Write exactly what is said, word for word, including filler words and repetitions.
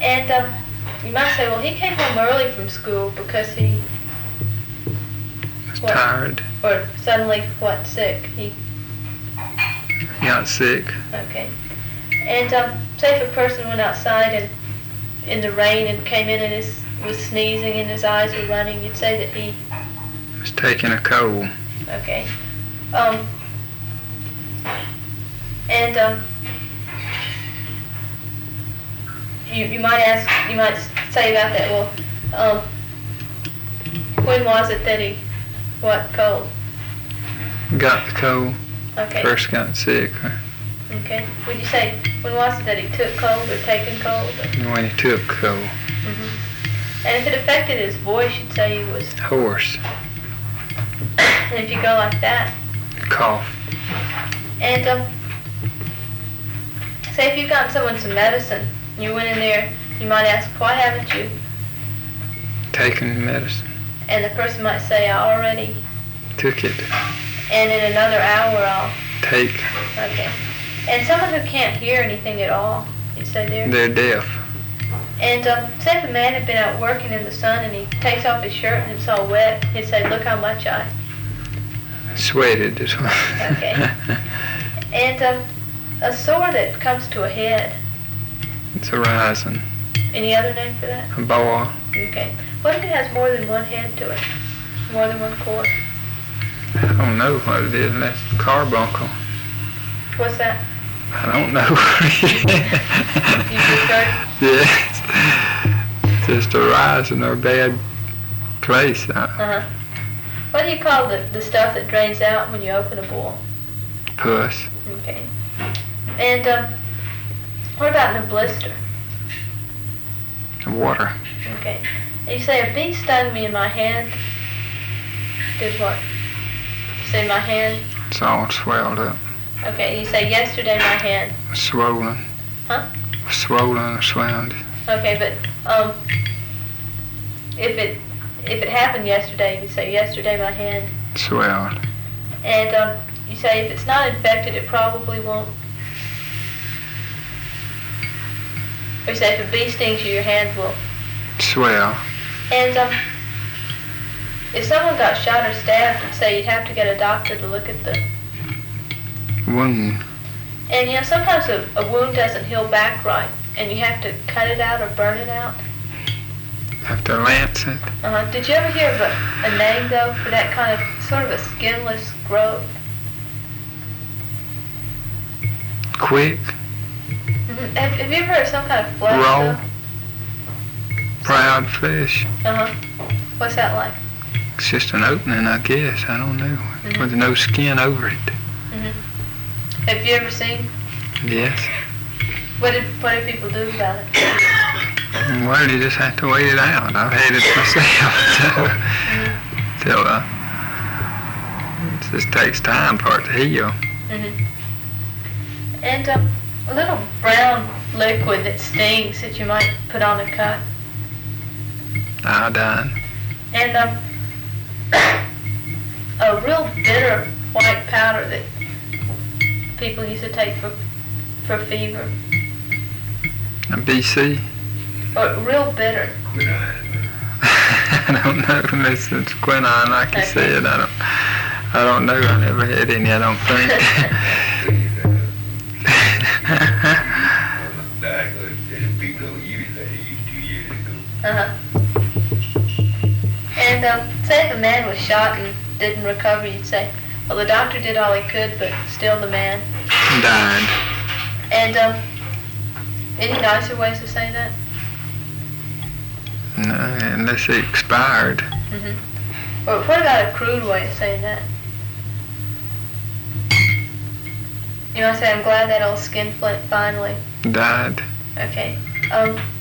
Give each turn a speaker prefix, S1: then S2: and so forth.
S1: And um, you might say, well, he came home early from school because he
S2: was
S1: what,
S2: tired.
S1: Or suddenly, what, sick? He
S2: got sick.
S1: Okay. And um, say if a person went outside and in the rain and came in and his, was sneezing and his eyes were running, you'd say that he
S2: was taking a cold.
S1: Okay. Um, and um, you you might ask, you might say about that. Well, um, when was it that he what cold?
S2: Got the cold.
S1: Okay.
S2: First got sick.
S1: Okay. Would you say when was it that he took cold or taken cold? Or?
S2: When he took cold.
S1: Mm-hmm. And if it affected his voice, you'd say he was
S2: hoarse.
S1: And if you go like that,
S2: cough.
S1: And um, say if you've gotten someone some medicine, you went in there, you might ask, why haven't you
S2: taken medicine?
S1: And the person might say, I already
S2: took it.
S1: And in another hour I'll
S2: take.
S1: Okay. And someone who can't hear anything at all, you'd say they're
S2: they're deaf.
S1: And um, say if a man had been out working in the sun and he takes off his shirt and it's all wet, he'd say, look how much I
S2: sweated as well.
S1: Okay. And um, a sore that comes to a head.
S2: It's a rising.
S1: Any other name for that?
S2: A boil.
S1: Okay. What if it has more than one head to it? More than one core?
S2: I don't know what it is. That's carbuncle.
S1: What's that?
S2: I don't know.
S1: You just heard?
S2: Yes. Just a rising or a bad place.
S1: Uh-huh. What do you call the, the stuff that drains out when you open a bowl?
S2: Pus.
S1: Okay. And um, what about in a blister?
S2: Water.
S1: Okay. And you say a bee stung me in my hand. Did what? You say my hand?
S2: It's all swelled up.
S1: Okay. And you say yesterday my hand.
S2: Swollen.
S1: Huh?
S2: Swollen or swelled.
S1: Okay, but um, if it if it happened yesterday, you say yesterday my hand
S2: swelled.
S1: And um, you say if it's not infected, it probably won't. Or you say if a bee stings you, your hand will
S2: swell.
S1: And um, if someone got shot or stabbed, and say you'd have to get a doctor to look at the
S2: wound.
S1: And you know sometimes a, a wound doesn't heal back right, and you have to cut it out or burn it out.
S2: Have to lance it.
S1: Uh-huh. Did you ever hear of a, a name though for that kind of sort of a skinless growth?
S2: Quick.
S1: Mm-hmm. Have, have you ever heard of some kind of flesh?
S2: Raw.
S1: Though?
S2: Proud flesh.
S1: Uh-huh. What's that like?
S2: It's just an opening, I guess. I don't know. Mm-hmm. With no skin over it.
S1: Mm-hmm. Have you ever seen?
S2: Yes.
S1: What did what do people do about it?
S2: Well, you just have to wait it out. I've had it myself, so mm-hmm. till uh, it just takes time for it to heal.
S1: Mm-hmm. And um, a little brown liquid that stings that you might put on a cut.
S2: Iodine.
S1: And um, a real bitter white powder that people used to take for for fever.
S2: A B C.
S1: Or real bitter.
S2: I don't know. Unless it's quinine, like you okay. said. I don't. I don't know. I never had any. I don't think.
S1: Uh-huh. And um, say if a man was shot and didn't recover, you'd say, well, the doctor did all he could, but still the man
S2: died.
S1: And um, any nicer ways to say that?
S2: No, unless it expired.
S1: Mm-hmm. Or what about a crude way of saying that? You know, I say, I'm glad that old skinflint finally
S2: died.
S1: Okay. Um.